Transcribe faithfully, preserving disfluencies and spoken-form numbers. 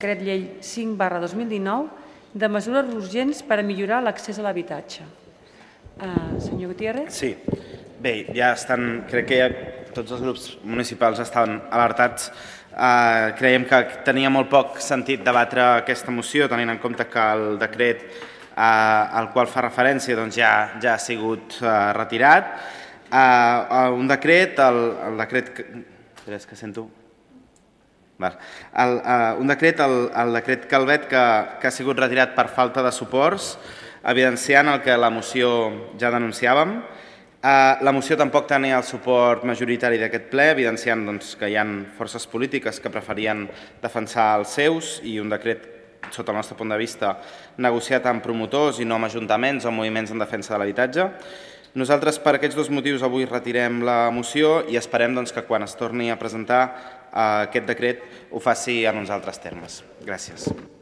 Decret llei cinc barra dos mil dinou de mesures urgents per a millorar l'accés a l'habitatge. Uh, senyor Gutiérrez? Sí. Bé, ja estan, crec que ja tots els grups municipals estan alertats. Uh, creiem que tenia molt poc sentit debatre aquesta moció, tenint en compte que el decret uh, al qual fa referència doncs, ja, ja ha sigut uh, retirat. Uh, un decret, el, el decret... Que... És que sento... Val. El, uh, un decret, el, el decret Calvet, que, que ha sigut retirat per falta de suports, evidenciant el que la moció ja denunciàvem. Uh, la moció tampoc tenia el suport majoritari d'aquest ple, evidenciant doncs, que hi ha forces polítiques que preferien defensar els seus i un decret, sota el nostre punt de vista, negociat amb promotors i no amb ajuntaments o moviments en defensa de l'habitatge. Nosaltres, per aquests dos motius, avui retirem la moció i esperem doncs, que quan es torni a presentar uh, aquest decret ho faci en uns altres termes. Gràcies.